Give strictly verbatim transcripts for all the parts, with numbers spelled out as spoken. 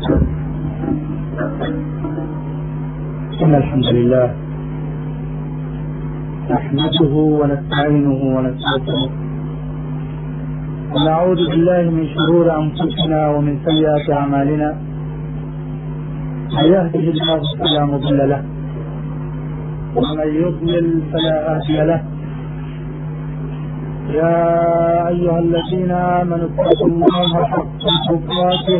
إن الحمد لله نحمده ونستعينه ونستغفره ونعوذ بالله من شرور أنفسنا ومن سيئات أعمالنا. من يهده الله فلا مضل له ومن يضلل فلا هادي له. يا أيها الذين آمنوا اتقوا الله حق تقاته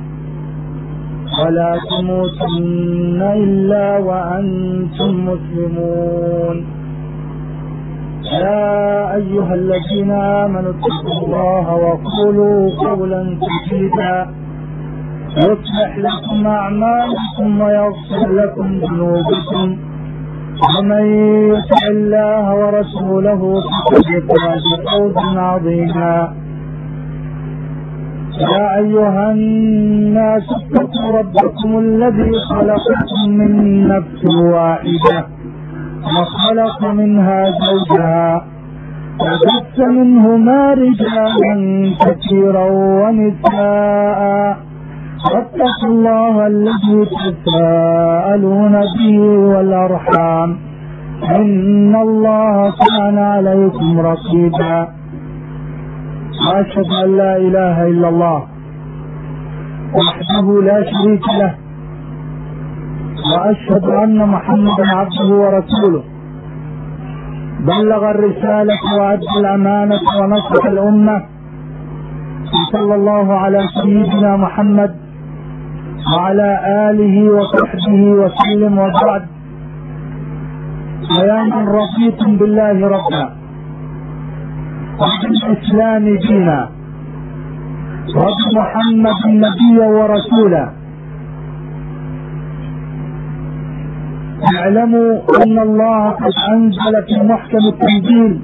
ولا تموتن إلا وأنتم مسلمون. يا أيها الذين آمنوا اتقوا الله وقولوا قولا سديدا يصلح لكم أعمالكم ويغفر لكم ذنوبكم، ومن يطع الله ورسوله فقد فاز فوزا عظيما. يا أيها الناس اتقوا ربكم الذي خلقكم من نفس واحدة وخلق منها زوجها وبث منهما رجالا كثيرا ونساء، واتقوا الله الذي تساءلون به والأرحام إن الله كان عليكم رقيبا. وأشهد أن لا إله إلا الله وحده لا شريك له، وأشهد أن محمدا عبده ورسوله بلغ الرسالة وأدى الأمانة ونصح الأمة. صلى الله على سيدنا محمد وعلى آله وصحبه وسلم. وبعد، فيا من رضيتم بالله ربا وبالإسلام دينا وبمحمد نبيا ورسولا، اعلموا أن الله قد أنزل في محكم التنزيل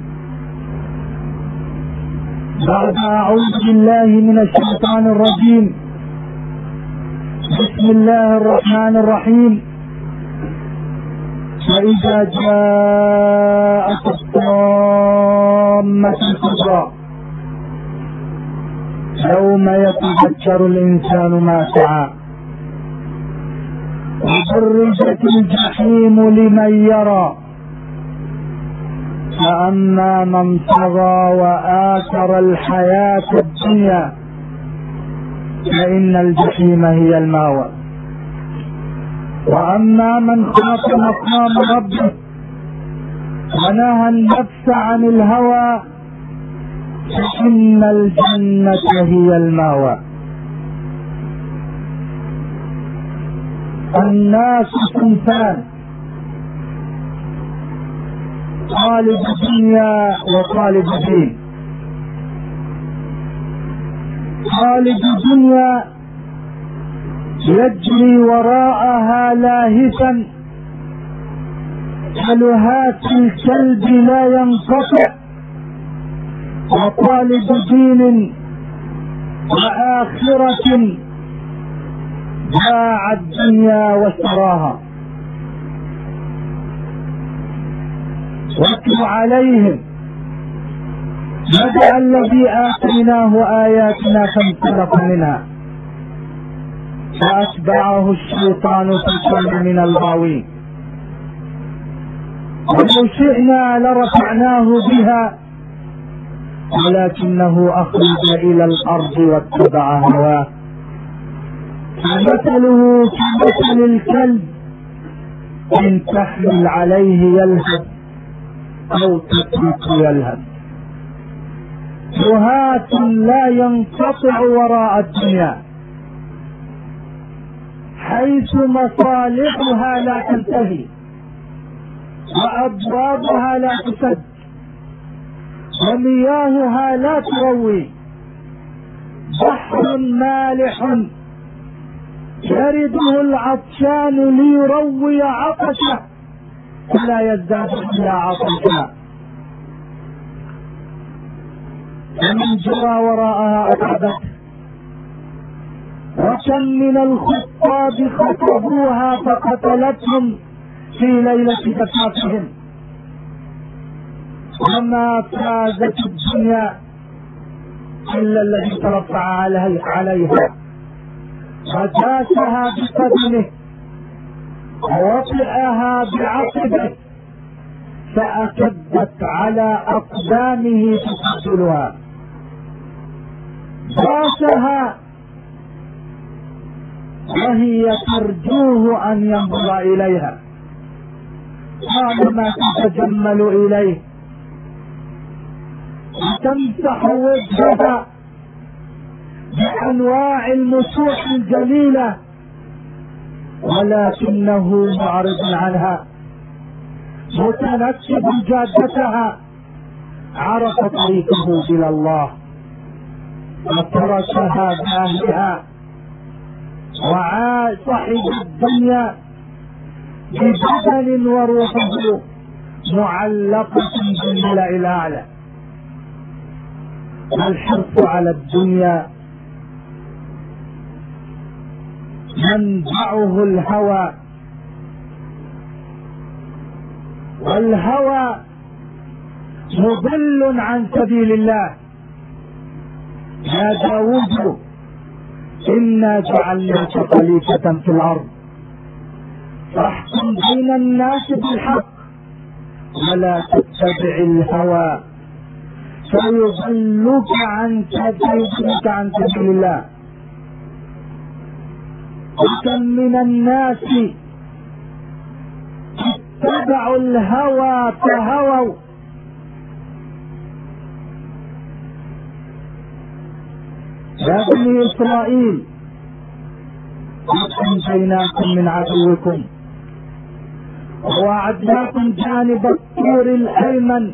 بعد أعوذ بالله من الشيطان الرجيم بسم الله الرحمن الرحيم: فإذا جاءت الطامة الكبرى يوم يتذكر الإنسان ما سعى وبرزت الجحيم لمن يرى فأما من طغى وآثر الحياة الدنيا فإن الجحيم هي المأوى، وأما من خاف مقام ربه ونهى النفس عن الهوى فإن الجنة هي المأوى. الناس صنفان: طالب دنيا وطالب دين. طالب دنيا يجري وراءها لاهثا كلهات الكلب لا ينقطع، وطالب دين وآخرة باع الدنيا واشتراها. واتل عليهم نبأ الذي آتيناه آياتنا فانسلخ منها فأتبعه الشيطان فكان من الغاوين. ولو شئنا لرفعناه بها ولكنه أخلد إلى الأرض واتبع هواه، فمثله كمثل الكلب إن تحمل عليه يلهث أو تتركه يلهث. شهاة لا ينقطع وراء الدنيا حيث مصالحها لا تنتهي وأبوابها لا تسد ومياهها لا تروي. بحر مالح يرده العطشان ليروي عطشه فلا يزداد إلا عطشا، ومن جرى وراءها أتعبته. وكم من الخطاب خطبوها فقتلتهم في ليلة زفافهم، وما فازت الدنيا إلا الذي ترفع عليها وداسها بقدمه ووطئها بعقبه فأكبت على أقدامه تقتلها. داسها وهي ترجوه أن ينظر إليها، طالما تتجمل إليه وتمسح وجهها بأنواع المسوح الجميلة، ولكنه معرض عنها متنكب جادتها. عرف طريقه إلى الله وتركها بأهلها وعاش صاحب الدنيا ببدن وروحه معلقة بالملأ الأعلى. الحرص على الدنيا منبعه الهوى، والهوى مضل عن سبيل الله. يا داود إنا جعلناك خليفة في الأرض فاحكم بين الناس بالحق ولا تتبع الهوى فيضلك عن سبيلك عن سبيل الله. وكم من الناس اتبعوا الهوى فهووا. يا بني إسرائيل قد أنجيناكم من عدوكم ووعدناكم جانب الطور الأيمن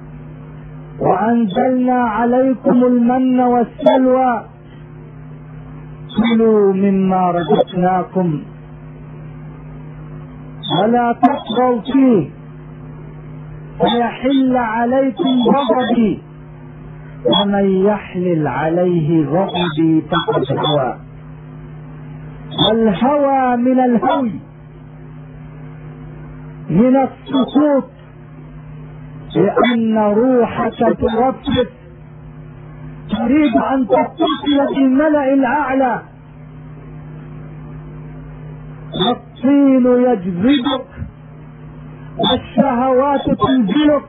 وأنزلنا عليكم المن والسلوى كلوا مما رزقناكم ولا تطغوا فيه فيحل عليكم غضبي ومن يحلل عليه غضبي فقد هوى. والهوى من الهوي من السقوط، لأن روحك ترفرف تريد أن تتصل بالملأ الأعلى، والطين يجذبك والشهوات تنزلك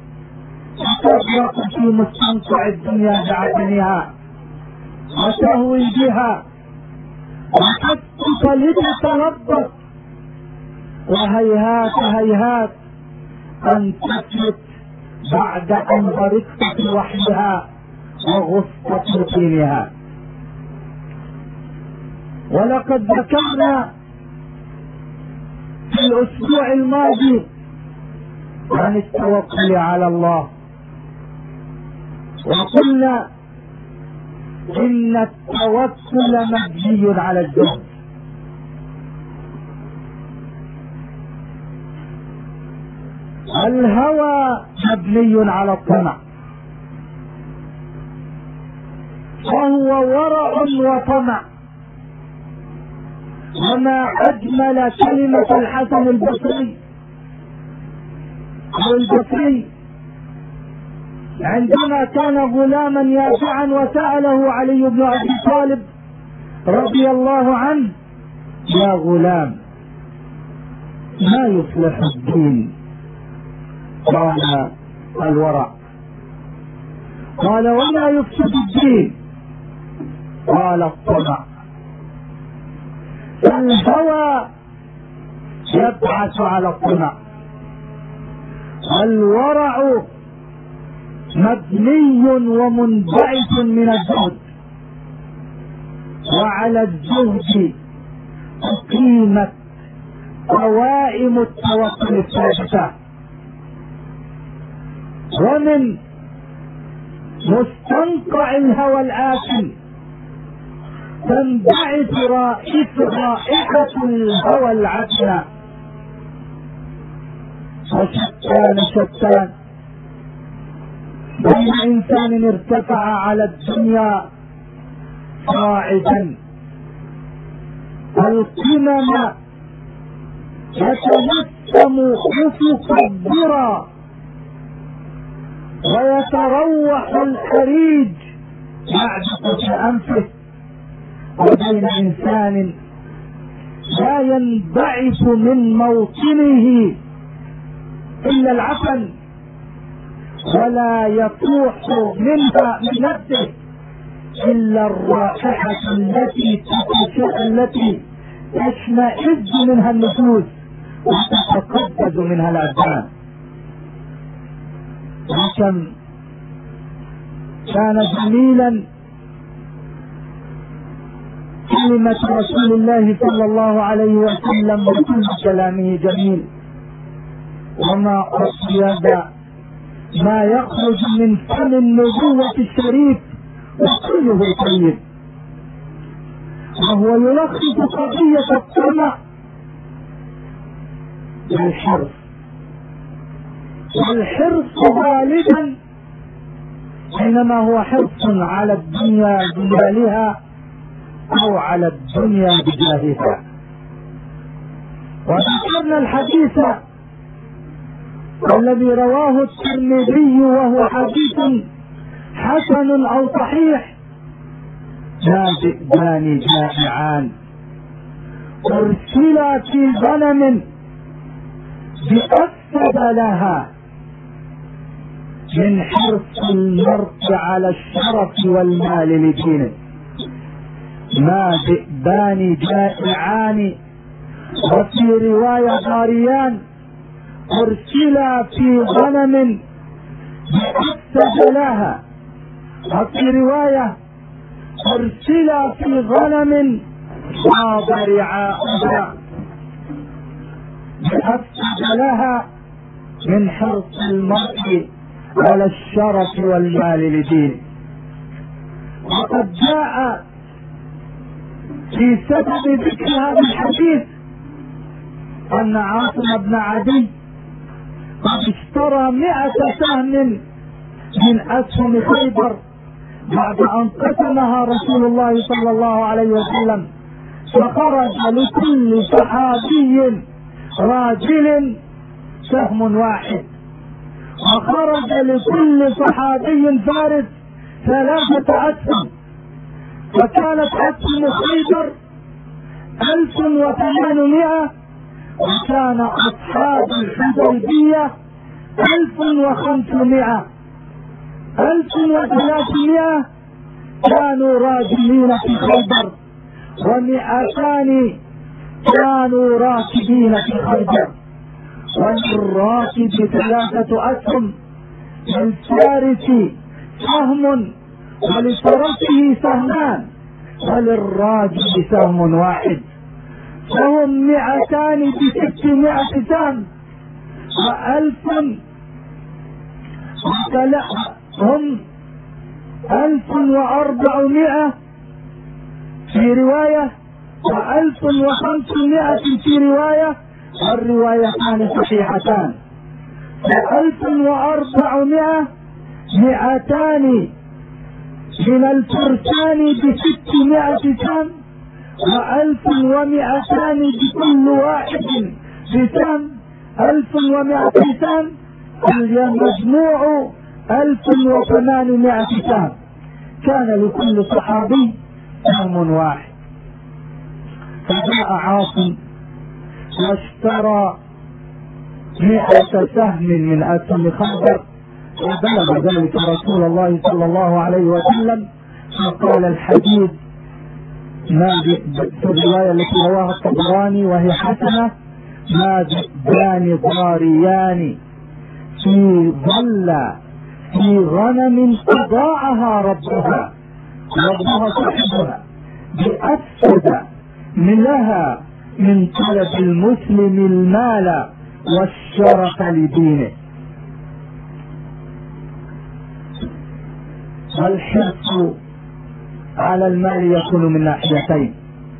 وتغرق في مستنقع الدنيا بعدنها وتهوي بها وتسقط لتتلبس، وهيهات هيهات أن تفلت بعد أن غرقت في وحدها وغصت في طينها. ولقد ذكرنا في الأسبوع الماضي عن التوكل على الله، وقلنا إن التوكل مبني على الزهد. الهوى مبني على الطمع، وهو ورع وطمع. وما أجمل كلمة الحسن البصري أو البصري عندما كان غلاما يافعا وسأله علي بن أبي طالب رضي الله عنه: يا غلام ما يصلح الدين؟ قال: الورع. قال: وما يفسد الدين؟ قال: الطمع. الهوى يبعث على الطمع، الورع مبني ومنبعث من الزهد، وعلى الزهد أقيمت قوائم التوكل الثابتة. ومن مستنقع الهوى الآكل تنبعث رائحة الهوى العتمة. وشتان شتان بين إنسان ارتفع على الدنيا صاعدا القمم يتلثم أفق الذرى ويتروح الحريج يعجق في أنفه وبين إنسان لا ينبعث من موطنه إلا العفن ولا يطوح منها من نفسه إلا الرائحة التي التي تشمئز منها النفوس وتتقبض منها الأبدان. وكم كان جميلا كلمة رسول الله صلى الله عليه وسلم وكل كلامه جميل، وما أطيب ما يخرج من فم النبوة الشريف وكله طيب. وهو يلخص قضية الطمع بالحرص، والحرص غالبا حينما هو حرص على الدنيا بمالها أو على الدنيا بجاهها. وذكرنا الحديث الذي رواه الترمذي وهو حديث حسن أو صحيح: لا ذئبان جائعان أرسلا في غنم بأفسد لها من حرص المرء على الشرف والمال لدينه. ما ذئبان جائعان، وفي رواية ضاريان أرسلا في غنم بأفسد لها، وفي رواية أرسلا في غنم غاب رعاؤها بأفسد لها من حرص المرء على الشرف والمال لدينه. وقد جاء في سبب ذكر هذا الحديث أن عاصم بن عدي قد اشترى مئة سهم من أسهم خيبر بعد أن قسمها رسول الله صلى الله عليه وسلم، فخرج لكل صحابي راجل سهم واحد، وخرج لكل صحابي فارس ثلاثة أسهم، فكانت أسهم خيبر ألف وثمانمائة، وكان أصحاب الحديبية ألف وخمسمائة. ألف وثلاثمائة كانوا راجلين في خيبر، ومئتان كانوا راكبين في خيبر. وللراكب ثلاثة أسهم، للفارس سهم ولفرسه سهمان، وللراجل سهم واحد، فهم مئتان بستمائة سهم، وألف هم ألف وأربعمائة في رواية، وألف وخمسمائة في رواية، والروايتان صحيحتان. وألف وأربعمائة مئتان من الفرسان بستمائة سهم، وألف ومئتان بكل واحد بسهم، ألف ومئة سهم، المجموع ألف وثمانمائة سهم. كان لكل صحابي سهم واحد. فجاء عاصم واشترى مئة سهم من أسهم خيبر، وبلغ ذلك رسول الله صلى الله عليه وسلم، فقال الحديث ما في الرواية التي رواها الطبراني وهي حسنة: ما ذئبان ضاريان في ظل في غنم أضاعها ربها ربها صاحبها بأفسد من لها من طلب المسلم المال والشرف لدينه. والحرص على المال يكون من ناحيتين.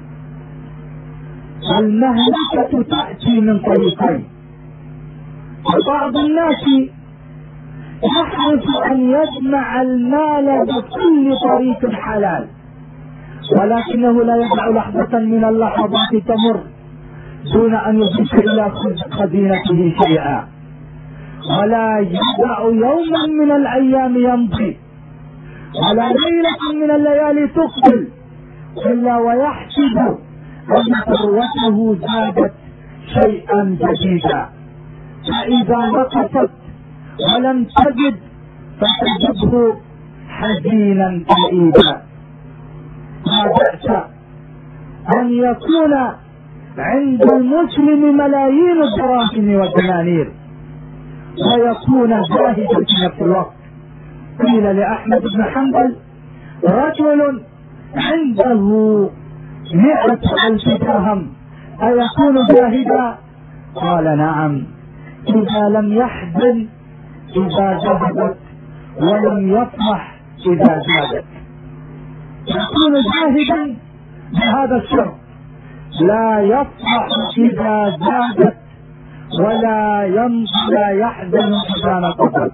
المهلكة تأتي من طريقين. وبعض الناس يحرص أن يجمع المال بكل طريق حلال، ولكنه لا يدع لحظة من اللحظات تمر دون أن يضيف إلى خزينته شيئا، ولا يدع يوما من الأيام يمضي، ولا ليلة من الليالي تقبل، إلا ويحسب أن ثروته زادت شيئا جديدا، فإذا نقصت ولم تجد فتجده حزينا كئيبا. لا بأس أن يكون عند المسلم ملايين الدراهم والدنانير ويكون زاهدا في نفس الوقت. قيل لأحمد بن حنبل: رجل عنده مئة ألف درهم أيكون زاهدا؟ قال: نعم، إذا لم يحزن إذا ذهبت ولم يفرح إذا زادت. يكون زاهدا بهذا الشرط: لا يفرح إذا زادت ولا لا يحزن إذا نقصت.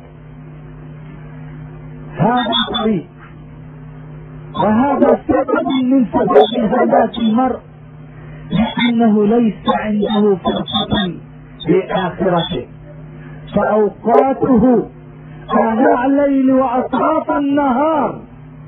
هذا طريق، وهذا سبب من سبب هلاك المرء، لأنه ليس عنده فرصة لآخرته، فأوقاته آناء الليل وأطراف النهار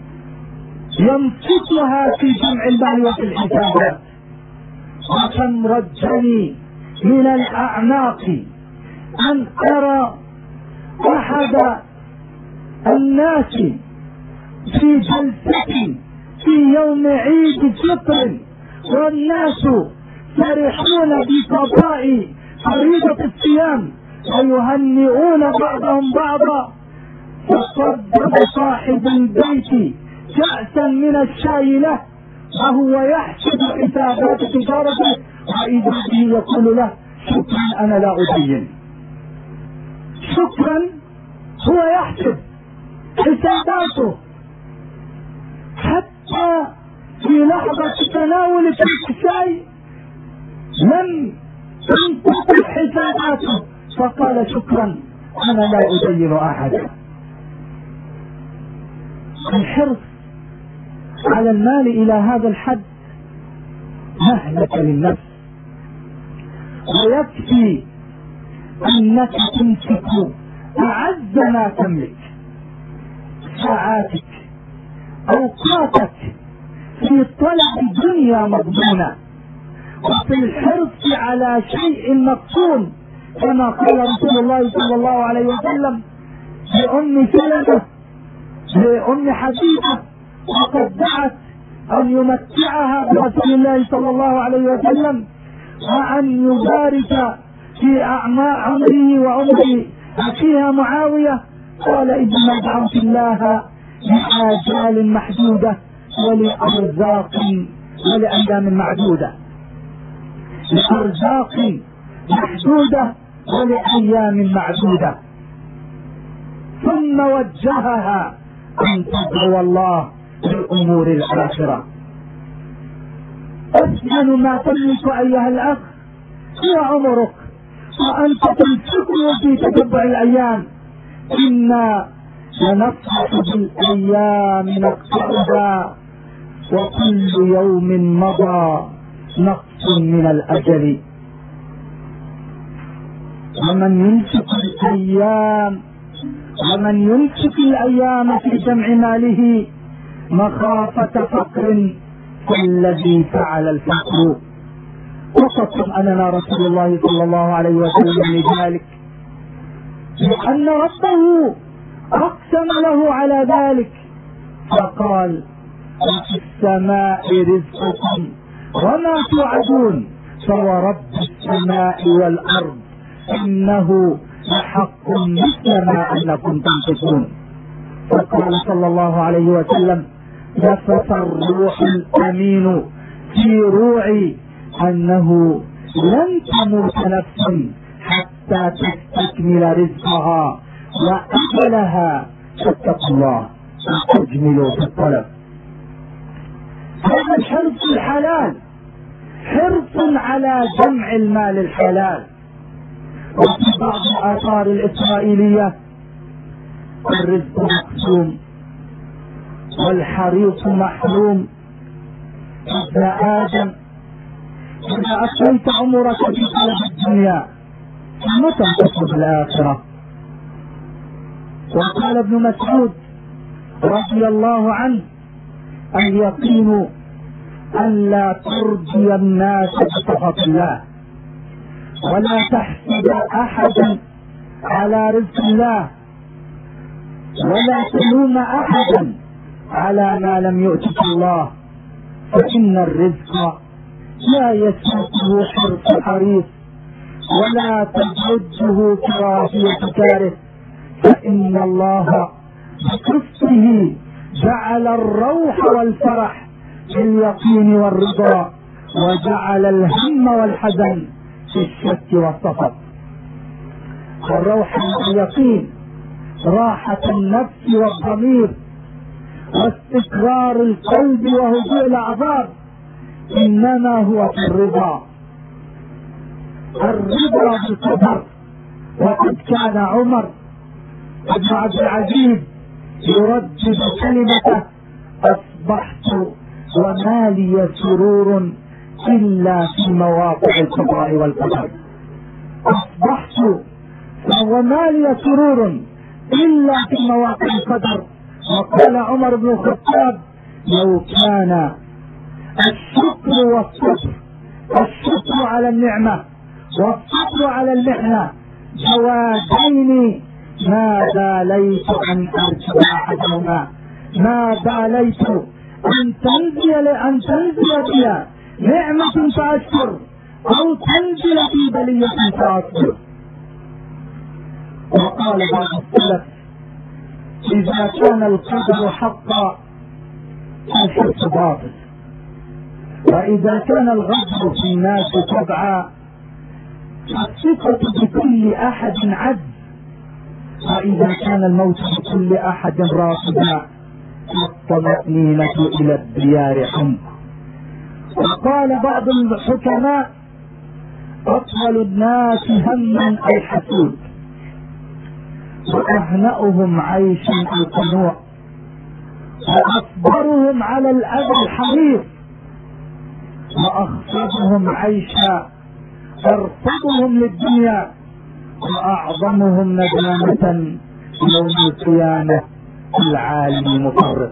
ينفقها في جمع المال وفي الحسابات. وكم رجني من الأعناق أن أرى أحد الناس في جلسة في يوم عيد فطر والناس فرحون بقضاء فريضة الصيام ويهنئون بعضهم بعضا، فقدم صاحب البيت كأسا من الشاي له وهو يحسب حسابات تجارته، وإذا به يقول له: شكرا أنا لا أدين. شكرا، هو يحسب حساباته حتى في لحظة تناول كأس الشاي لم تنقطع حساباته فقال: شكرا أنا لا أدين أحدا. الحرص على المال إلى هذا الحد مهلك للنفس، ويكفي أنك تمسك أعز ما تملك، ساعاتك، أوقاتك في طلب دنيا مضمونة وفي الحرص على شيء مقصود، كما قال رسول الله صلى الله عليه وسلم لأم سلمة لأم حبيبة وقد دعت أن يمتعها برسول الله صلى الله عليه وسلم وأن يبارك في أعمار عمره وعمر أخيها معاوية، قال: إنما دعوت الله لآجال محدودة ولأرزاق ولأيام معدودة، لأرزاق محدودة ولأيام معدودة. ثم وجهها أن تدعو الله لأمور الآخرة. أثمن ما تملك أيها الأخ هو عمرك، وأنت تمسكه في تتبع الأيام. إنا لنفرح بالأيام نقطعها وكل يوم مضى نقص من الأجل. ومن يمسك الأيام ومن يمسك الأيام في جمع ماله مخافة فقر كالذي فعل الفقر. وقد أننا رسول الله صلى الله عليه وسلم لذلك، لأن ربه أقسم له على ذلك فقال: وفي السماء رزقكم وما توعدون فورب السماء والأرض إنه لحق مثل ما أنكم تنطقون. فقال صلى الله عليه وسلم: نفث الروح الأمين في روعي أنه لن تموت نفس حتى تستكمل رزقها وأجلها، فاتقوا الله واجملوا في الطلب. هذا الحرص الحلال حرص على جمع المال الحلال. وفي بعض الآثار الإسرائيلية: الرزق مقسوم والحريص محروم. ابن آدم، إذا أقلت عمرك في طلب الدنيا فمتى تطلب الآخرة؟ وقال ابن مسعود رضي الله عنه: اليقين أن لا ترضي الناس بسخط الله، ولا تحسد أحدا على رزق الله، ولا تلوم أحدا على ما لم يؤتك الله، فإن الرزق لا يسوقه حرص حريص، ولا تجده كراهية كاره، فإن الله بقسطه جعل الروح والفرح في اليقين والرضا، وجعل الهم والحزن في الشك والسخط. الروح واليقين راحة النفس والضمير واستقرار القلب وهدوء الأعصاب، إنما هو في الرضا، الرضا بالقدر. وقد كان عمر بن عبد العزيز يردد كلمته: أصبحت وما لي سرور إلا في مواقع القضاء والقدر. أصبحت وما لي سرور إلا في مواقع القدر. وقال عمر بن الخطاب: لو كان الشكر والصبر، الشكر على النعمة والصبر على المحنة جوادين، ما باليت أن أركب أحدهما، ما باليت أن تنزل أن تنزل بي نعمة فأشكر أو تنزل في بلية فأصبر. وقال بعض السلف: إذا كان القدر حقا فالحرص باطل، وإذا كان الغدر في الناس طبعا فالثقة بكل أحد عجز، وإذا كان الموت بكل أحد راصدا فالطمأنينة إلى الديار حمق. وقال بعض الحكماء: أطول الناس هما الحسود، وأهنأهم عيشا القنوع، وأصبرهم على الأذى الحريص، وأخفضهم عيشا أرفضهم للدنيا، وأعظمهم ندامة يوم القيامة العالم المفرط.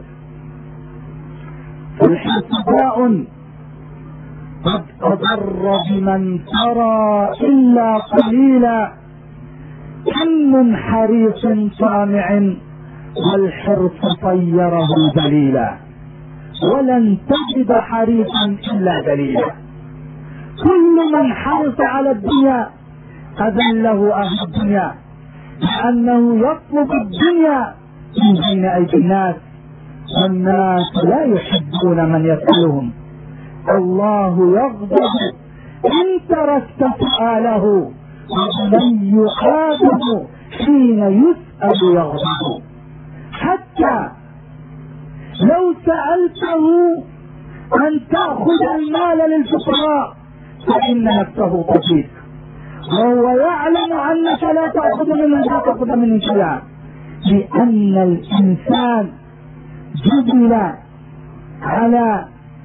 الحرص داء قد أضر بمن ترى إلا قليلا، كم من حريص طامع والحرص طيره دليلا، ولن تجد حريصا إلا دليلا. كل من حرص على الدنيا أذله أهل الدنيا، لأنه يطلب الدنيا من بين أيدي الناس، والناس لا يحبون من يسألهم. الله يغضب إن تركت سؤاله، ومن يحاسب حين يسأل يغضب. حتى لو سألته أن تأخذ المال للفقراء فإن نفسه تضيق، وهو يعلم أنك لا تأخذ منه لا تأخذ منه شيئا، لأن الإنسان جبل على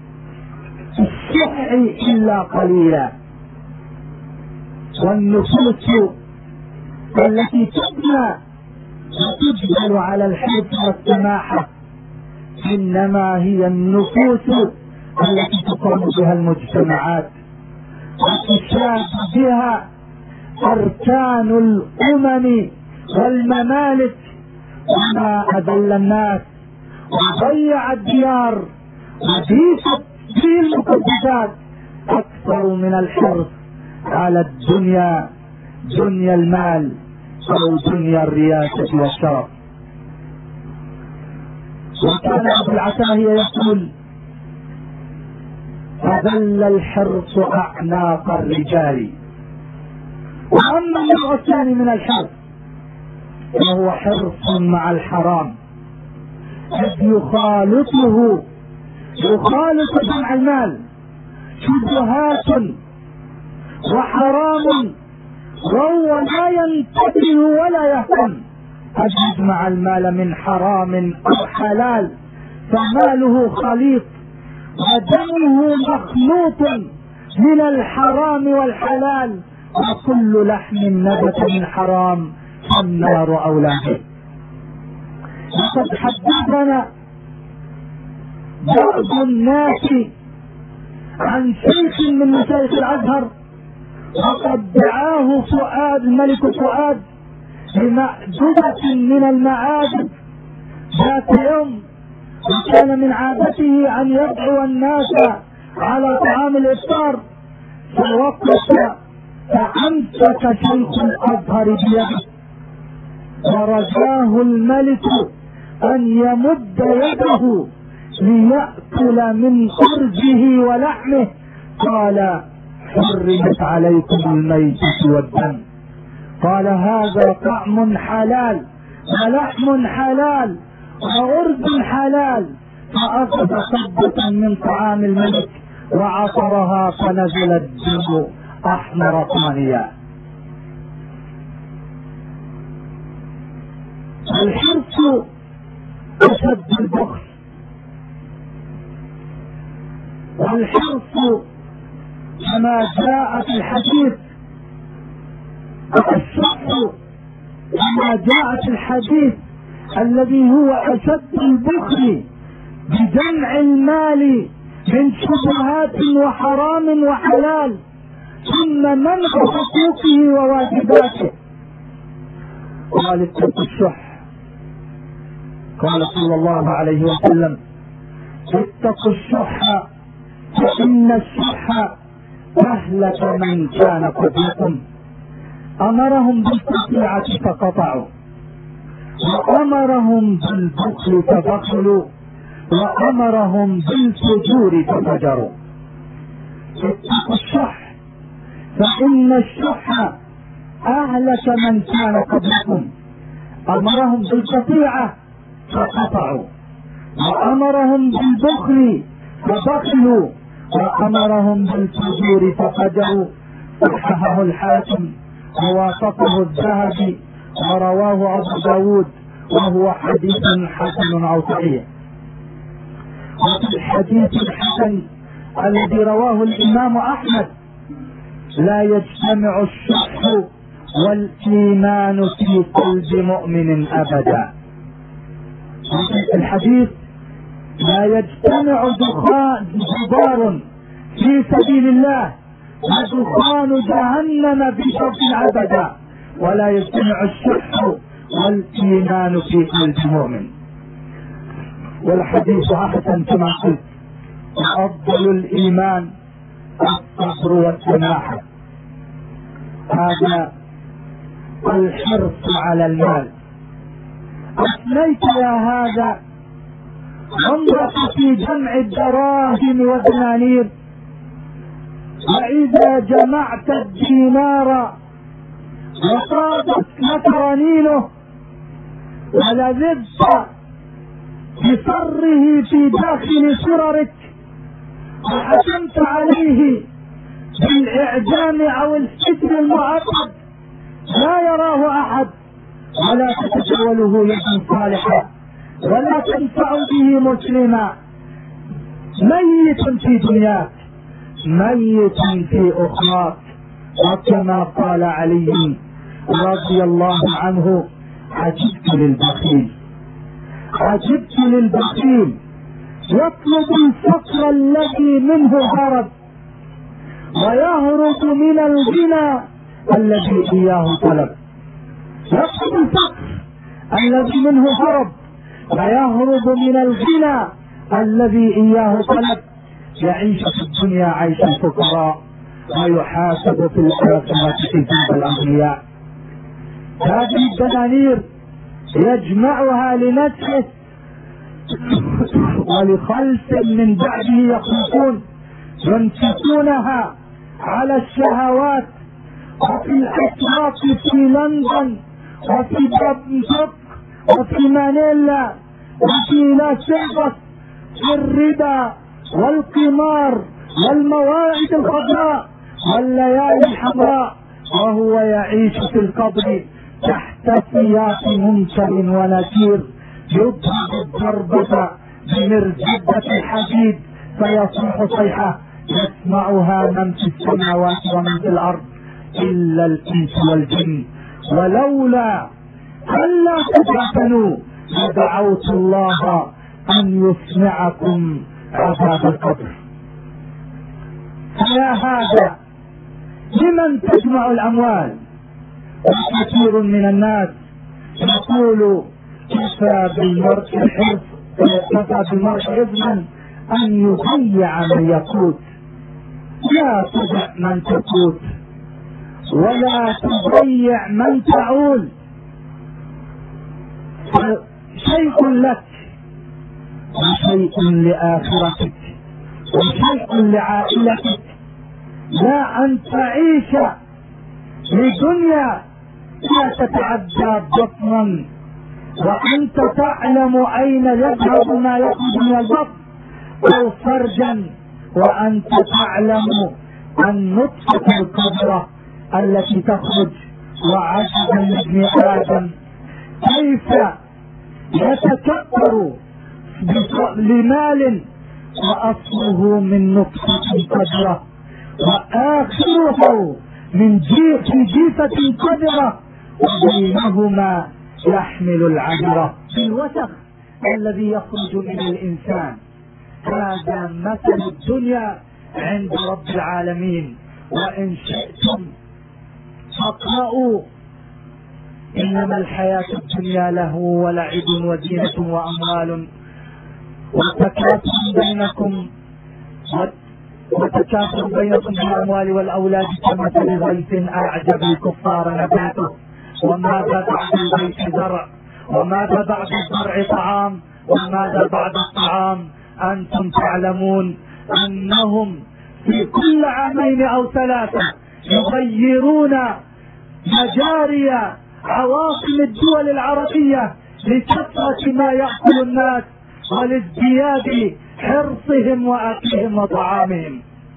الشح إلا قليلا. والنفوس التي تبنى وتجبل على الحرص والسماحة إنما هي النفوس التي تقوم بها المجتمعات وتشاد بها أركان الأمم والممالك، وما أذل الناس وضيع الديار وضيفت في المقدسات أكثر من الحرص على الدنيا، دنيا المال أو دنيا الرياسة والشرف. وكان أبو العتاهية يقول: أذل الحرص أعناق الرجال. وأما النوع الثاني من الحرص وهو حرص مع الحرام، إذ يخالطه يخالط جمع المال شبهات وحرام، وهو لا ينتبه ولا يهتم أن يجمع المال من حرام أو حلال، فماله خليط ودمه مخلوط من الحرام والحلال، وكل لحم نبت من حرام فالنار أولى به. لقد حدثنا بعض الناس عن شيخ من مشايخ الازهر وقد دعاه فؤاد الملك فؤاد بمأدبة من المعابد ذات يوم، وكان من عادته ان يدعو الناس على طعام الافطار، فوقف فامسك شيخ الازهر بيده ورجاه الملك ان يمد يده ليأكل من خرجه ولحمه، قال حرمت عليكم الميتة والدم، قال هذا طعم حلال ولحم حلال وأرز حلال، فأخذ قبضة من طعام الملك وعصرها فنزل الدم أحمر طانيا. الحرص أشد البخل، والحرص كما جاء في الحديث، الشح كما جاء في الحديث الذي هو أشد البخل بجمع المال من شبهات وحرام وحلال ثم منع حقوقه وواجباته. قال اتقوا الشح، قال صلى الله عليه وسلم اتقوا الشح فإن الشح أهلك من كان قبلكم، أمرهم بالقطيعة فقطعوا وأمرهم بالبخل فبخلوا وأمرهم بالفجور ففجروا. اتقوا الشح فإن الشح أهلك من كان قبلكم، أمرهم بالقطيعة فقطعوا وأمرهم بالبخل فبخلوا وأمرهم بالفجور ففجروا. صححه الحاكم ووافقه الذهبي ورواه أبو داود وهو حديث حسن أو صحيح. وفي الحديث الحسن الذي رواه الإمام أحمد لا يجتمع الشح والإيمان في قلب مؤمن أبدا. وفي الحديث لا يجتمع دخان جبار في سبيل الله ودخان جهنم في شوك أبدا، ولا يجتمع الشح والإيمان في قلب مؤمن. والحديث أحسن كما قلت، وأفضل الإيمان الصبر والسماحة. هذا الحرص على المال. أثنيت يا هذا عمرك في جمع الدراهم والدنانير، وإذا جمعت الدينار وطابت لك رنينه ولذبت بسره في داخل سررك وحكمت عليه بالإعدام أو السجن المؤبد لا يراه أحد ولا تتجاوله يد صالحة ولا تنفع به مسلما، ميت في دنياك ميت في أخراك. وكما قال علي رضي الله عنه عجبت للبخيل عجبت للبخيل يطلب الفقر الذي منه هرب ويهرب من الغنى الذي إياه طلب. يطلب الفقر الذي منه هرب ويهرب من الغنى الذي إياه طلب، يعيش في الدنيا عيش الفقراء ويحاسب في الآخرة حساب الأغنياء. هذه الدنانير يجمعها لنفسه ولخلف من بعده يخلفون ينفقونها على الشهوات وفي الأسواق في لندن وفي بابنسوك وفي مانيلا وفي لاس فيغاس في الربا والقمار والمواعيد الخضراء والليالي الحمراء، وهو يعيش في القبر تحت سياق منكر ونكير يضرب الضربة بمرجبة الحديد فيصيح صيحة يسمعها من في السماوات ومن في الأرض إلا الإنس والجن، ولولا ألا تدعوا لدعوت الله أن يسمعكم عذاب القبر. فيا هذا لمن تجمع الأموال؟ وكثير من الناس يقول كفى بالمرء الحرص كفى بالمرء إثما أن يضيع من يقوت. لا تضع من تقوت ولا تضيع من تعول. شيء لك وشيء لآخرتك وشيء لعائلتك، لا أن تعيش لدنيا لا تتعدى بطنا وأنت تعلم أين يذهب ما يخرج من البطن، أو فرجا وأنت تعلم النطفة الكبرى التي تخرج. وعجبا لابن آدم كيف يتكبر لمال وأصله من نطفة قدرة وآخره من جيفة قدرة وبينهما يحمل العبرة في الوسخ الذي يخرج من الإنسان. هذا مثل الدنيا عند رب العالمين. وإن شئتم فاقرأوا إنما الحياة الدنيا لهو ولعب وزينة وأموال وتكاثر بينكم وتكاثر بينكم بالأموال والأولاد كمثل غيث أعجب الكفار نباته وماذا بعد الغيث زرع وماذا بعد الزرع طعام وماذا بعد الطعام. أنتم تعلمون أنهم في كل عامين أو ثلاثة يغيرون مجاري عواصم الدول العربية لكثرة ما يأكل الناس ولازدياد حرصهم وأكلهم وطعامهم.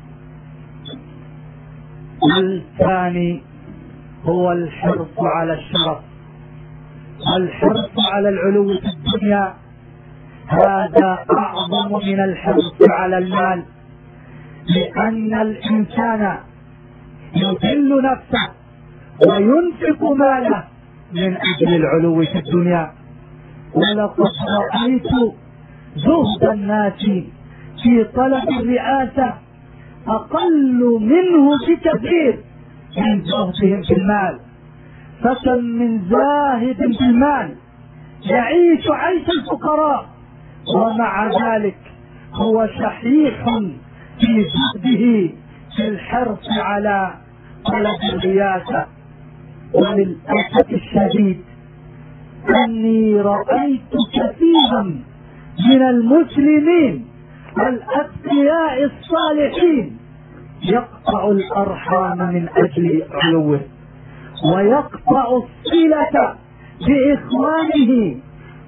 والثاني هو الحرص على الشرف والحرص على العلو في الدنيا. هذا أعظم من الحرص على المال، لأن الإنسان يذل نفسه وينفق ماله من أجل العلو في الدنيا. ولقد رأيت زهد الناس في طلب الرئاسة أقل منه بكثير من زهدهم في المال. فكم من زاهد في المال يعيش عيش الفقراء ومع ذلك هو شحيح في زهده في الحرص على طلب الرئاسة. وللأسف الشديد أني رأيت كثيرا من المسلمين الأتقياء الصالحين يقطع الأرحام من أجل علوه ويقطع الصلة بإخوانه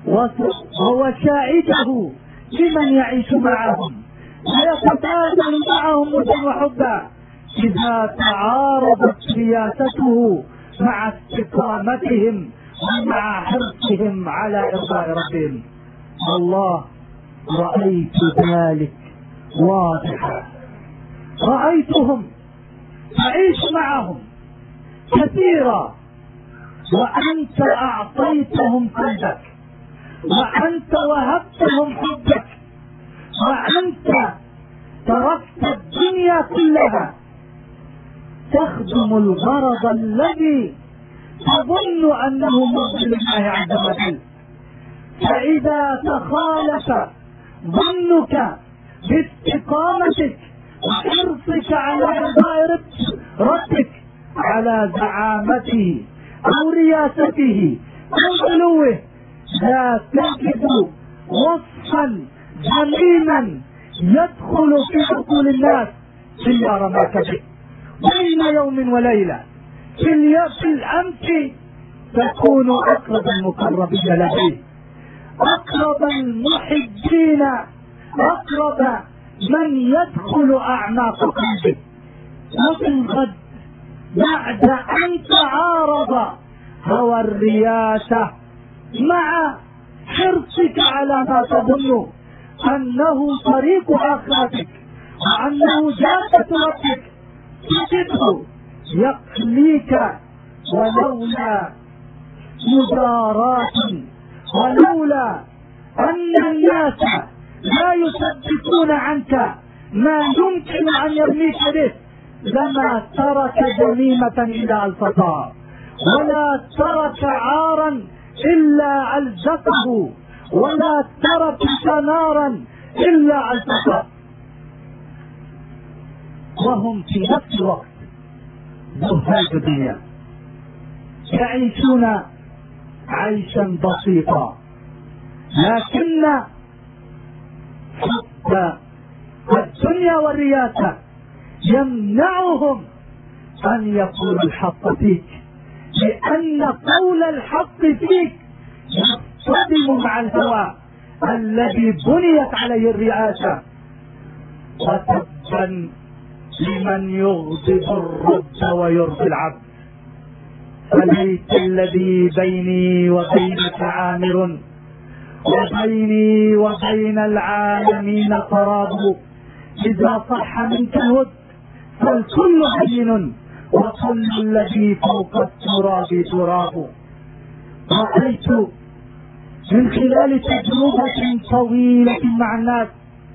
ووسائده لمن يعيش معهم ويتبادل معهم ودا وحبا إذا تعارضت سياسته مع استقامتهم ومع حرصهم على إرضاء ربهم. والله رأيت ذلك واضحا، رأيتهم تعيش معهم كثيرا وأنت أعطيتهم قلبك وأنت وهبتهم حبك وأنت تركت الدنيا كلها تخدم الغرض الذي تظن أنه مرضي لله عز وجل. فإذا تخالف ظنك باستقامتك وحرصك على إرضاء ربك على زعامته أو رياسته أو علوه لا تجد وصفا جميلا يدخل في عقول الناس إلا رماك به. بين يوم وليلة في الأمس تكون أقرب المقربين لديه، أقرب المحبين، أقرب من يدخل أعماق قلبه. وفي الغد بعد أن تعارض هوى الرياسة مع حرصك على ما تظن أنه طريق آخرتك وأنه جادة ربك تجده يقليك ولولا مدارات ولولا أن الناس لا يصدقون عنك ما يمكن أن يرميك به لما ترك جريمة إلا ألصقها، ولا ترك عارا إلا ألزقه، ولا ترك نارا إلا ألزقه. وهم في نفس الوقت زهاد الدنيا يعيشون عيشا بسيطا، لكن حتى الدنيا والرياسة يمنعهم أن يقولوا الحق فيك، لأن قول الحق فيك يصطدم مع الهوى الذي بنيت عليه الرئاسة. وتبا لمن يغضب الرب ويرضي العبد، فليت الذي بيني وبينك عامر، وبيني وبين العالمين قراب. إذا صح منك الود فالكل هين، وكل الذي فوق التراب تراب. رأيت من خلال تجربة طويلة مع الناس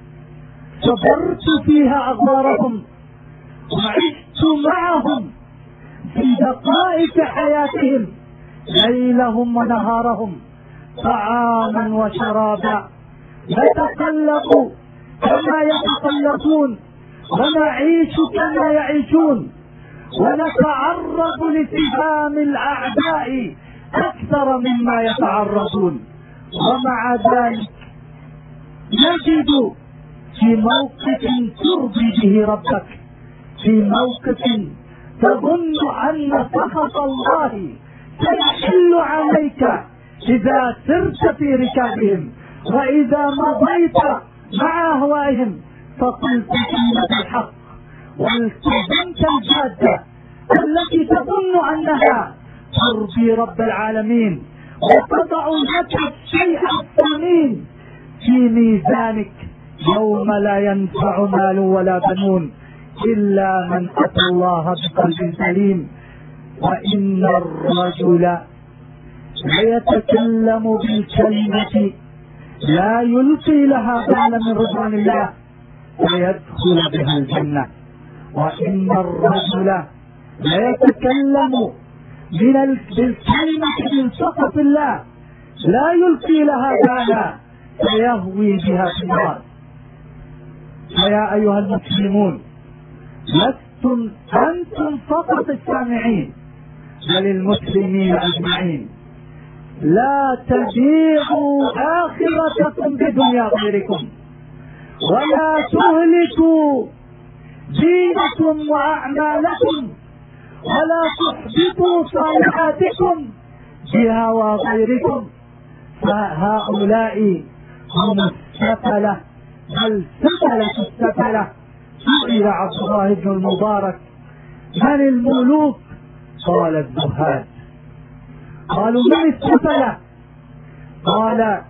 صبرت فيها أغوارهم، وعشت معهم في دقائق حياتهم ليلهم ونهارهم، طعاما وشرابا، نتقلب كما يتقلبون، ونعيش كما يعيشون، ونتعرض لسهام الأعداء أكثر مما يتعرضون. ومع ذلك نجد في موقف ترضي به ربك، في موقف تظن أن سخط الله سيحل عليك إذا سرت في ركابهم، وإذا مضيت مع أهوائهم فقلت كلمة الحق والتزمت الجادة التي تظن أنها ترضي رب العالمين وتضع لك الشيء الثمين في ميزانك يوم لا ينفع مال ولا بنون إلا من أتى الله بقلب سليم. وإن الرجل ليتكلم بالكلمة لا يلقي لها بالا من رضوان الله فيدخل بها الجنة، وإن الرجل ليتكلم بالكلمة من سخط الله لا يلقي لها بالا فيهوي بها في النار. فيا أيها المسلمون، لستم أنتم فقط السامعين بل المسلمين أجمعين، لا تبيعوا آخرتكم بدنيا غيركم، ولا تهلكوا دينكم وأعمالكم، ولا تحبطوا صالحاتكم بهوى غيركم، فهؤلاء هم السفلة بل سفلة السفلة. سئل عبد الله بن المبارك من الملوك؟ قال الزهاد. قالوا من السفلة؟ قال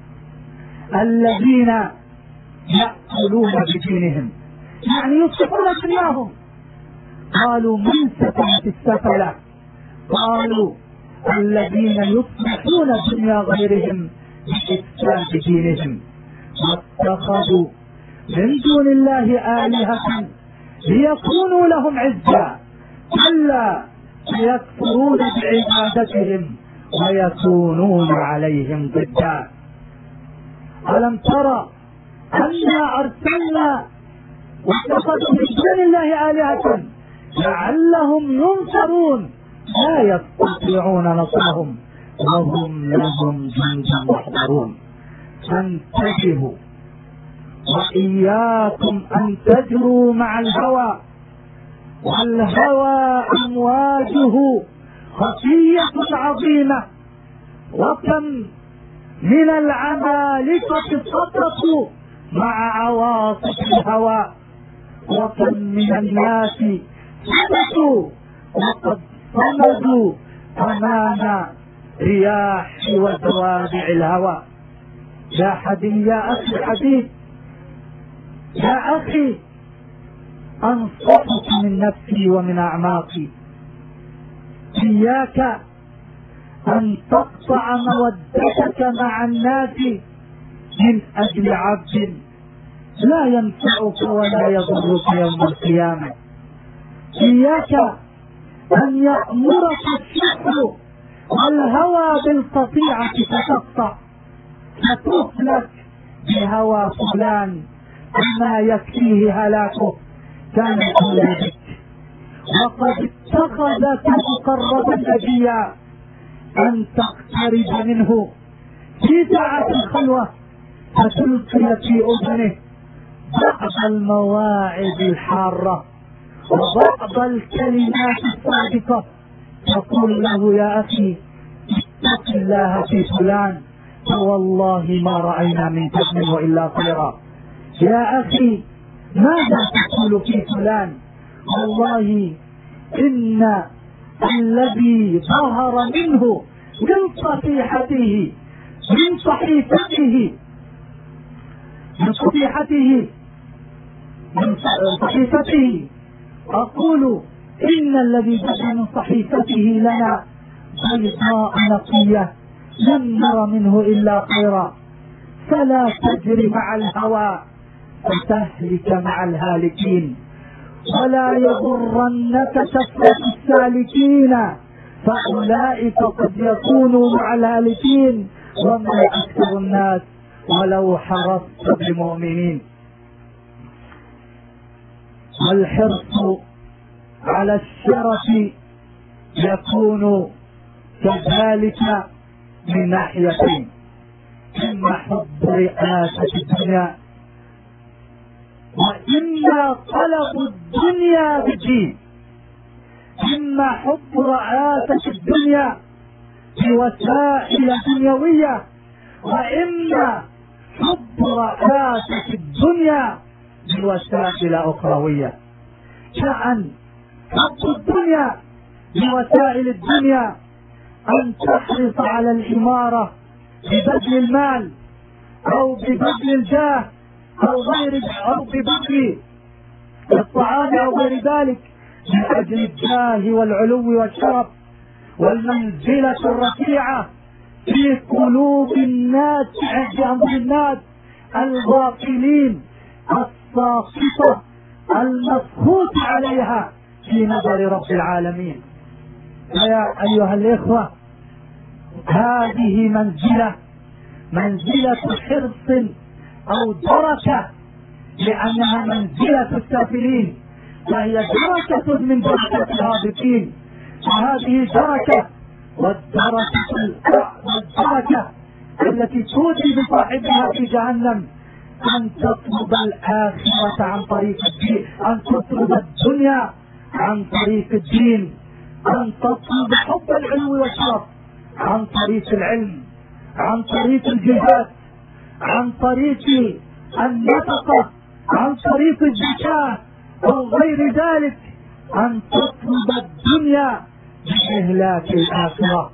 الذين يأكلون بدينهم، يعني يصلحون دنياهم. قالوا من سفلة السفلة؟ قالوا الذين يصلحون دنيا غيرهم بإفساد دينهم، واتخذوا من دون الله آلهة ليكونوا لهم عزا، كلا يكفرون بعبادتهم ويكونون عليهم ضدا. ألم ترى أنا أرسلنا واتخذوا من دون الله آلهة لعلهم ينصرون لا يستطيعون نصرهم وهم لهم جند محضرون. فانتبهوا وإياكم أن تجروا مع الهوى، والهوى أمواجه خفية عظيمة، وكم من العمالقة سقطوا مع عواصف الهوى، وكم من الناس سقطوا وقد صمدوا أمام رياح وزوابع الهوى. يا حبيبي يا أخي الحبيب، يا أخي أنصحك من نفسي ومن أعماقي، إياك أن تقطع مودتك مع الناس من أجل عبد لا ينفعك ولا يضرك يوم القيامة. إياك أن يأمرك الشح والهوى بالقطيعة فتقطع فتهلك بهوى فلان أما يكفيه هلاكه كان يقول بك. وقد اتخذك مقربا نبيا أن تقترب منه في ساعة الخلوة فتلقي في أذنه بعض المواعظ الحارة وبعض الكلمات الصادقة تقول له يا أخي اتق الله في فلان فوالله ما رأينا من منه إلا خيرا. يا أخي ماذا تقول في فلان؟ والله إن الذي ظهر منه من صفيحته من صحيفته من صفيحته من صحيفته أقول إن الذي بدأ من صحيفته لنا بيضاء نقية لم نر منه إلا خيرا. فلا تجري مع الهوى فتهلك مع الهالكين ولا يغرنك كثرة السالكين فأولئك قد يكونوا مع الهالكين وما أكثر الناس ولو حرصت بمؤمنين. والحرص على الشرف يكون كذلك من ناحيتين: إما حب رئاسة الدنيا وإما طلب الدنيا بالدين. إما حب رئاسة الدنيا بوسائل دنيوية وإما حب رئاسة الدنيا بوسائل أخروية. كأن حب الدنيا بوسائل الدنيا أن تحرص على الإمارة ببذل المال أو ببذل الجاه أو غير أو ببذل الطعام أو غير ذلك من أجل الجاه والعلو والشرف والمنزلة الرفيعة في قلوب الناس عند الناس الغافلين الساقطة المسخوط عليها في نظر رب العالمين. فيا أيها الإخوة هذه منزلة منزلة حرص أو دركة لأنها منزلة السافلين فهي دركة من دركات الهابطين. وهذه دركة والدركة والدركة التي تودي بصاحبها في جهنم أن تطلب الآخرة عن طريق الدين، أن تطلب الدنيا عن طريق الدين، أن تطلب حب العلو والشرف عن طريق العلم، عن طريق الجهاد، عن طريق النفقة، عن طريق الزكاة أو غير ذلك، أن تطلب الدنيا بإهلاك الآخرة.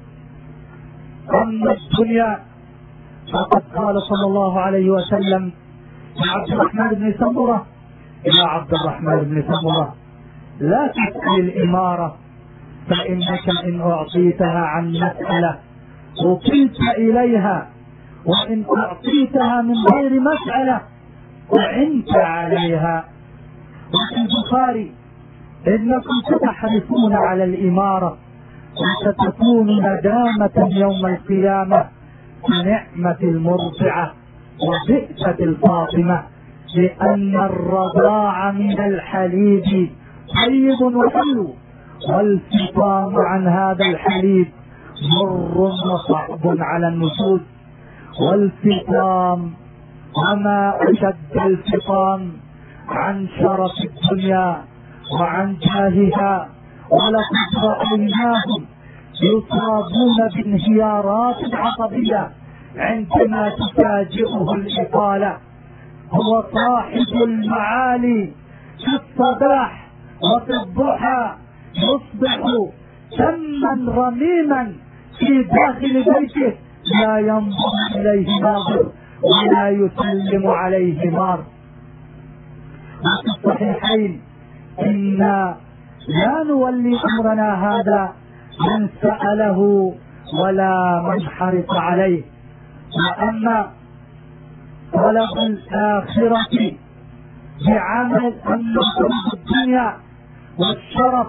أما الدنيا فقد قال صلى الله عليه وسلم لعبد الرحمن بن سمرة: يا عبد الرحمن بن سمرة لا تسأل الإمارة فإنك إن أعطيتها عن مسألة وكلت إليها وإن أعطيتها من غير مسألة وعنت عليها. وفي البخاري: إنكم ستحرصون على الإمارة وستكون ندامة يوم القيامة نعمة المرضعة وبئسة الفاطمة لأن الرضاع من الحليب طيب وحلو والفطام عن هذا الحليب مر وصعب على النفوس. والفطام وما أشد الفطام عن شرف الدنيا وعن جاهها. ولقد رأيناهم يصابون بانهيارات عصبية عندما تفاجئه الإطالة. هو صاحب المعالي في الصباح وفي الضحى يصبح سما رميما في داخل بيته لا ينظر إليه ناظر ولا يسلم عليه مار. وفي الصحيحين: إنا لا نولي أمرنا هذا من سأله ولا من حرص عليه. وأما طلب الآخرة بعمل النصر الدنيا والشرف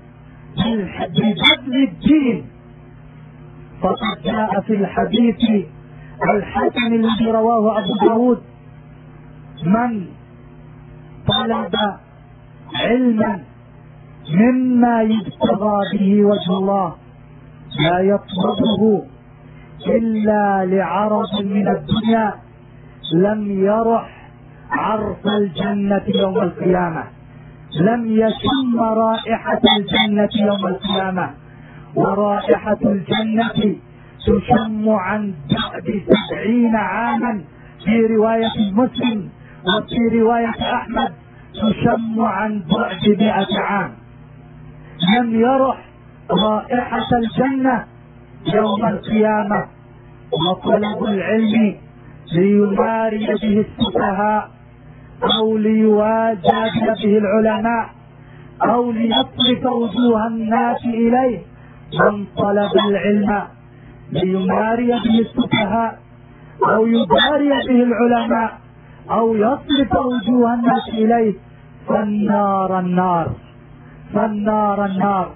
ببذل الدين. فقد جاء في الحديث الحسن الذي رواه أبو داود: من طلب علما مما يبتغى به وجه الله لا يطلبه إلا لعرض من الدنيا لم يرح عرف الجنة يوم القيامة، لم يشم رائحة الجنة يوم القيامة. ورائحة الجنة تشم عن بعد سبعين عاما في رواية مسلم، وفي رواية أحمد تشم عن بعد مئة عام. لم يرح رائحة الجنة يوم القيامة. وطلب العلم ليماري به السفهاء أو ليواجه به العلماء أو ليصرف وجوه الناس إليه. من طلب العلم ليماري به السفهاء أو يباري به العلماء أو يصرف وجوه الناس إليه فالنار النار فالنار النار.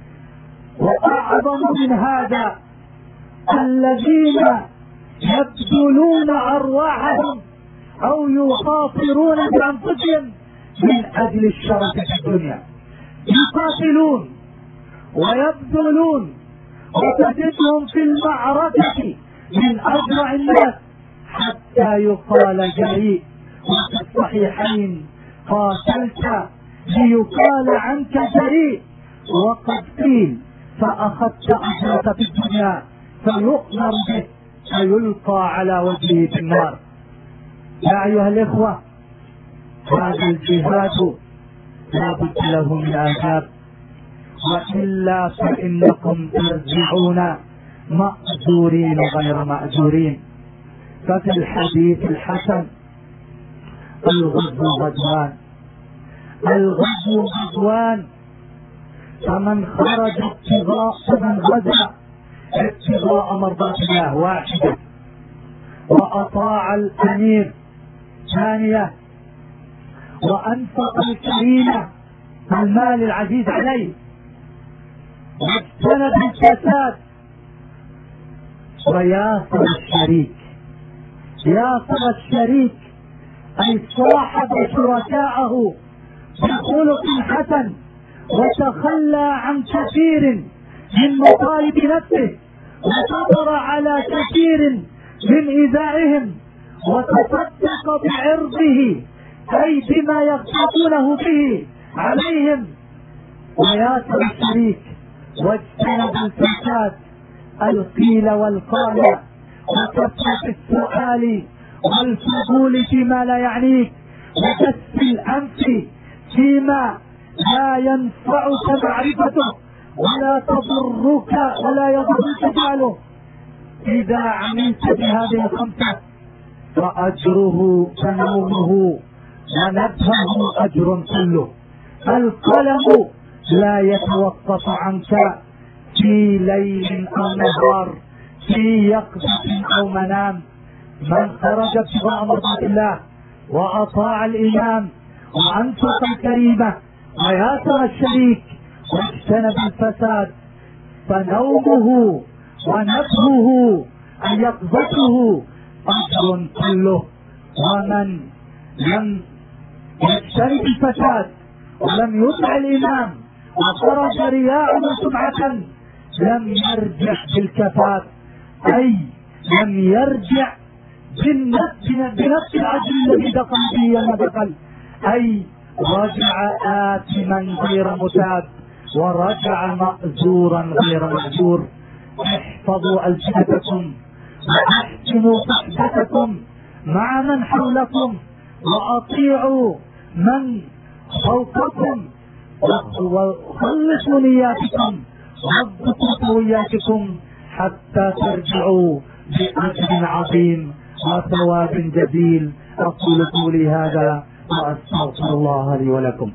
وأعظم من هذا الذين يبذلون أرواحهم أو يخاطرون بأنفسهم من أجل الشرف في الدنيا، يقاتلون ويبذلون وتجدهم في المعركة من أجرع الناس حتى يقال جريء. وفي الصحيحين: قاتلت ليقال عنك جريء، وقد قيل فأخذت أجرك في الدنيا فيؤمر به فيلقى على وجهه في النار. يا أيها الإخوة، هذا الجهاد لا بد له من آداب، وإلا فإنكم ترجعون مأجورين غير مأجورين. ففي الحديث الحسن: الغزو غزوان، الغزو غزوان، فمن خرج ابتغاء فمن غزا ابتغاء مرضات الله واحدة وأطاع الأمير ثانية وأنفق الكريمة المال العزيز عليه واجتنب الفساد وياسر الشريك. ياسر الشريك أي صاحب شركاءه بخلق حسن وتخلى عن كثير من مطالب نفسه وصبر على كثير من إيذائهم وتصدق بعرضه أي بما يقصدونه به عليهم. وياسر الشريك واجتنب الفساد القيل والقال وكثرة السؤال والفضول فيما لا يعنيك وكف الأنف فيما لا ينفعك معرفته ولا تضرك ولا يضرك باله. إذا عملت بهذه الخمسة فأجره تنومه ونبهه أجر كله. القلم لا يتوقف عنك في ليل أو نهار، في يقظة أو منام. من خرج ابتغاء مرضات الله وأطاع الإمام وأنفق الكريمة وياسر الشريك واجتنب الفساد فنومه ونبهه أن يقظته أجر كله. ومن لم يجتنب الفساد ولم يطع الإمام وخرج رياء وسمعة لم يرجع بالكفاف أي لم يرجع بنفس العجل الذي دخل به يوم دخل، أي رجع آثما غير متاب ورجع مأجورا غير مأجور. احفظوا ألسنتكم واحسنوا صحبتكم مع من حولكم وأطيعوا من فوقكم وخلصوا نياتكم وضبطوا سوياتكم حتى ترجعوا بأجر عظيم وثواب جزيل. أقول قولي هذا وأستغفر الله لي ولكم.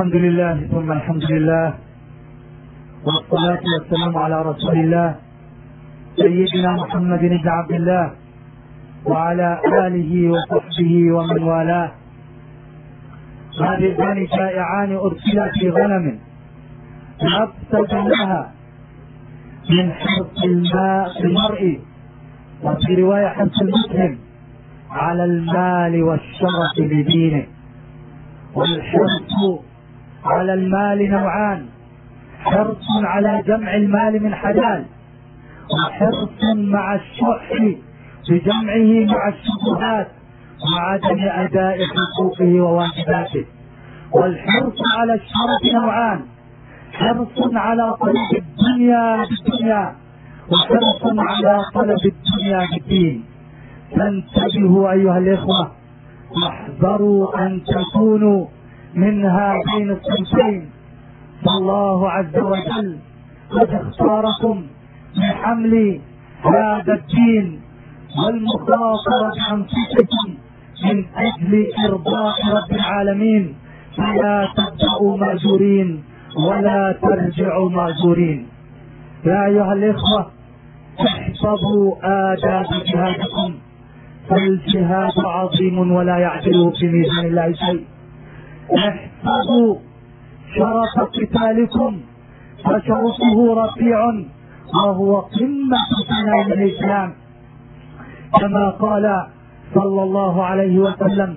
الحمد لله ثم الحمد لله، والصلاة والسلام على رسول الله سيدنا محمد بن عبد الله وعلى آله وصحبه ومن والاه. هذان جائعان أرسلا في غنم أفسد لها من حرص الماء المرء، وفي رواية حرص المسلم على المال والشرف بدينه. والحرص على المال نوعان: حرص على جمع المال من حلال، وحرص مع الشح بجمعه مع الشبهات وعدم أداء حقوقه وواجباته. والحرص على الشرف نوعان: حرص على طلب الدنيا بالدنيا، وحرص على طلب الدنيا بالدين. فانتبهوا أيها الإخوة، واحذروا أن تكونوا من هذين الصنفين، فالله عز وجل قد اختاركم لحمل هذا الدين والمخاطرة بأنفسكم من أجل إرضاء رب العالمين، فلا تبدأوا مأجورين ولا ترجعوا مأجورين. يا أيها الإخوة، احفظوا آداب جهادكم، فالجهاد عظيم ولا يعدله في ميزان الله شيء. احفظوا شرف قتالكم، فشرفه رفيع وهو قمة سنن الإسلام، كما قال صلى الله عليه وسلم: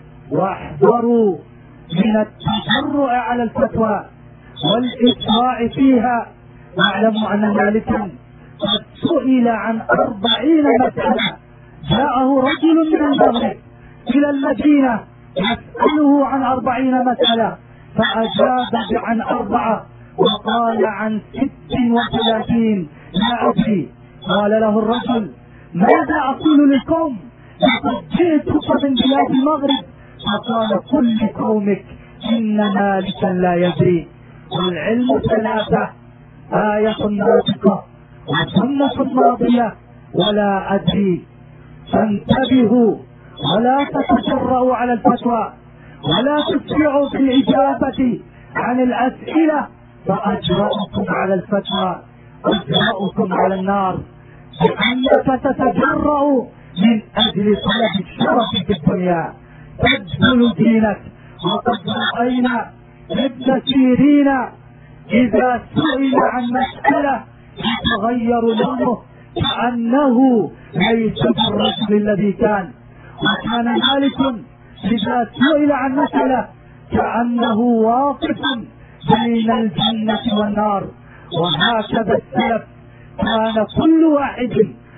واحذروا من التجرؤ على الفتوى والإسراع فيها، واعلموا أن مالكا قد سئل عن أربعين مسألة. جاءه رجل من المغرب إلى المدينة يسأله عن أربعين مسألة، فأجاب عن أربعة وقال عن ست وثلاثين لا أدري. قال له الرجل: ماذا أقول للقوم؟ لقد جئتك من بلاد المغرب. فقال: قل لقومك إن مالكا لا يدري. والعلم ثلاثة: آية ناطقة وسنة ماضية ولا أدري. فانتبهوا ولا تتجرؤوا على الفتوى، ولا تسرعوا في الإجابة عن الأسئلة، فأجرأكم على الفتوى أجرأكم على النار، لأنك تتجرأ من أجل طلب الشرف في الدنيا تبذل دينك. وقد رأينا ابن سيرين إذا سئل عن مسألة يتغير لونه كأنه ليس بالرجل الذي كان. وكان مالك إذا سئل عن مسألة كأنه واقف بين الجنة والنار. وهكذا السلف كان كل واحد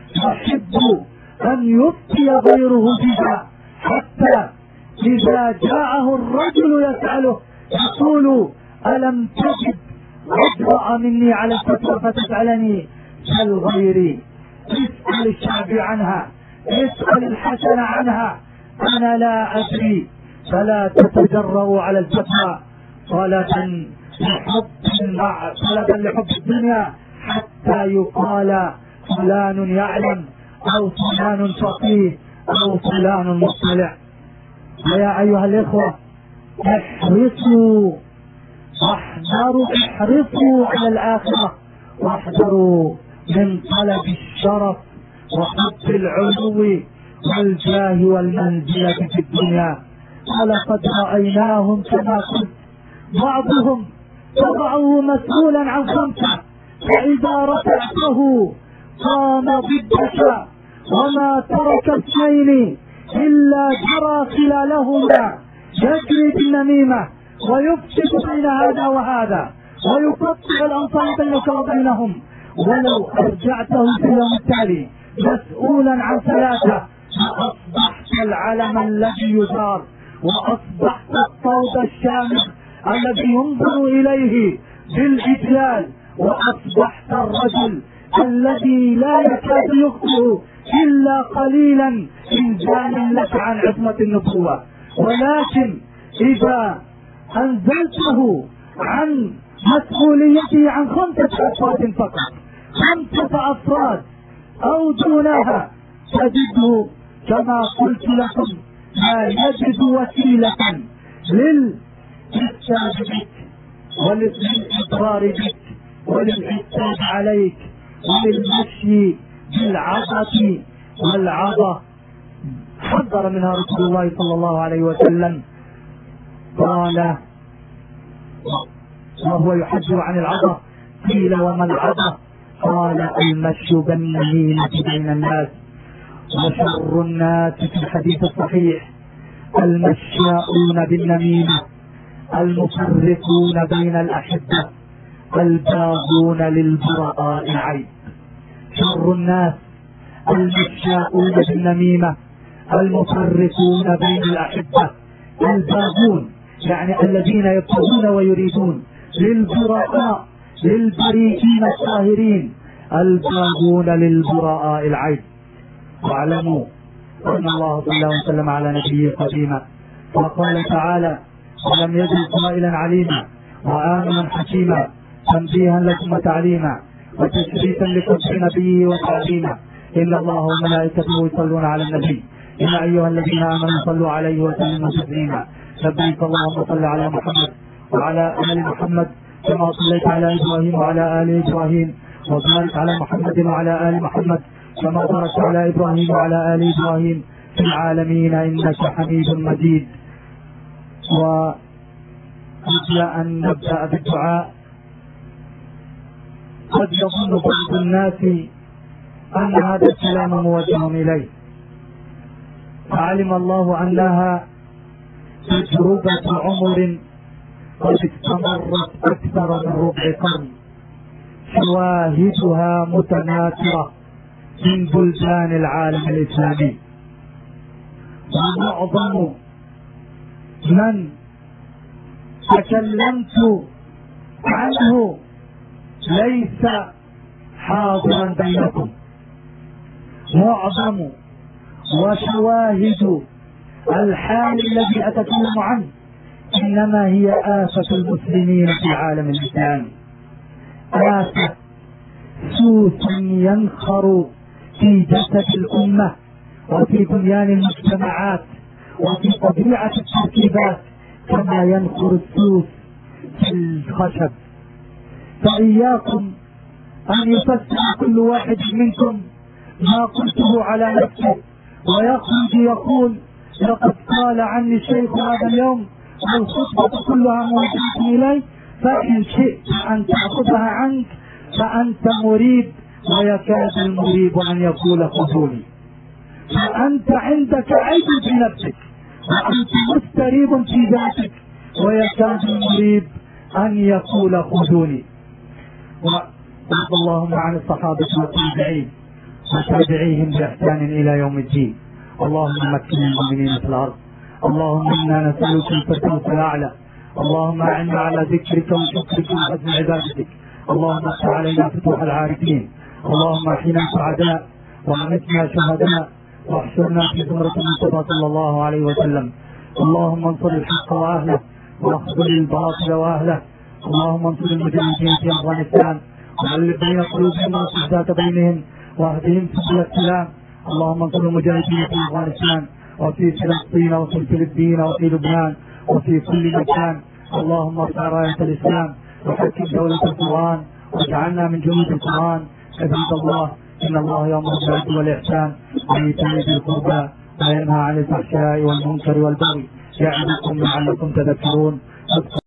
يحب أن يفتي غيره بها، حتى إذا جاءه الرجل يسأله يقول: ألم تجد أجرأ مني على الفتوى فتسألني؟ سل غيري، اسأل الشعبي عنها، اسأل الحسن عنها، أنا لا أدري. فلا تتجرؤوا على الفتوى طلبا لحب مع طلبا لحب الدنيا، حتى يقال فلان يعلم أو فلان فقيه أو فلان مطلع. ويا أيها الإخوة، احرصوا واحذروا احرصوا على الآخرة، واحذروا من طلب الشرف وحب العلو والجاه والمنزلة في الدنيا. ولقد رأيناهم كما قلت بعضهم تضعه مسؤولا عن خمسة، فإذا رفعته قام ضدك وما ترك اثنين إلا جرى خلالهما، يجري بالنميمة ويفسد بين هذا وهذا ويقطع الأنصار بينك وبينهم. ولو أرجعته في اليوم التالي مسؤولا عن ثلاثة فأصبحت العلم الذي يثار، وأصبحت الصوت الشامخ الذي ينظر إليه بالإجلال، وأصبحت الرجل الذي لا يكاد يخطئ إلا قليلا إنزالا لك عن عصمة النبوة. ولكن إذا أنزلته عن مسؤوليته عن خمسة أفراد فقط، خمسة أفراد أو دونها، تجده كما قلت لكم لا يجد وسيلة للساب بك وللإضرار بك وللعتاب عليك وللمشي بالعظة والعظة حذر منها رسول الله صلى الله عليه وسلم. قال وهو يحذر عن العظة قيل وما العظة؟ قال المشي بالنميمة بين الناس. وشر الناس في الحديث الصحيح المشاؤون بالنميمة المفرقون بين الأحبة الباغون للبراء عيب. شر الناس المشاؤون بالنميمة المفرقون بين الأحبة الباغون يعني الذين يبتغون ويريدون للبراء للبريئين الطاهرين الباغون للبراء العيب. واعلموا ان الله صلى الله عليه وسلم على نبيه قديما وقال تعالى ولم يزل قائلا عليما وآمنا حكيما تنبيها لكم وتعليما وتشريفا لقدس نبيه وتعظيما ان الله وملائكته يصلون على النبي يا ايها الذين امنوا صلوا عليه وسلموا تسليما. لبيك اللهم صل على محمد وعلى ال محمد كما صليت على ابراهيم وعلى ال ابراهيم وبارك على محمد وعلى ال محمد كما باركت على ابراهيم وعلى ال ابراهيم في العالمين انك حميد مجيد. وقبل ان نبدا بالدعاء قد يظن بعض الناس ان هذا الكلام موجه اليه فعلم الله انها تجربه عمر قد استمرت اكثر من ربع قرن شواهدها متناثره من بلدان العالم الاسلامي. ومعظم من تكلمت عنه ليس حاضرا بينكم. معظم وشواهد الحال الذي اتكلم عنه انما هي آفة المسلمين في العالم الاسلامي. آفة سوس ينخر في جسد الامة وفي بنيان المجتمعات وفي طبيعة التركيبات كما ينخر السوس في الخشب. فإياكم أن يفسر كل واحد منكم ما قلته على نفسه ويخرج يقول لقد قال عني الشيخ هذا اليوم والخطبة كلها موجهة إلي فإن شئت أن تأخذها عنك فأنت مريب ويكاد المريب أن يقول خذوني. فأنت عندك عيب في نفسك وأنت مستريب في ذاتك ويكاد المريب أن يقول خذوني. وارض اللهم عن الصحابة والتابعين وتابعيهم بإحسان إلى يوم الدين. اللهم مكن المؤمنين في الأرض. اللهم إنا نسألك الفردوس الأعلى. اللهم أعنا على ذكرك وشكرك وحسن عبادتك. اللهم افتح علينا فتوح العارفين. اللهم احينا سعداء وامتنا شهداء واحشرنا في زمرة المصطفى صلى الله عليه وسلم. اللهم انصر الحق واهله واخذل الباطل واهله. اللهم انصر المجاهدين في افغانستان وألف بين قلوبهم واصلح بينهم واهدهم سبل السلام. اللهم انصر المجاهدين في افغانستان وفي فلسطين وفي الفلبين وفي لبنان وفي كل مكان. اللهم ارفع راية الاسلام وحكم دولة القرآن واجعلنا من جنود القرآن. عباد الله ان الله يامر بالعدل والاحسان وايتاء ذي القربى وينهى عن الفحشاء والمنكر والبغي يعظكم لعلكم تذكرون.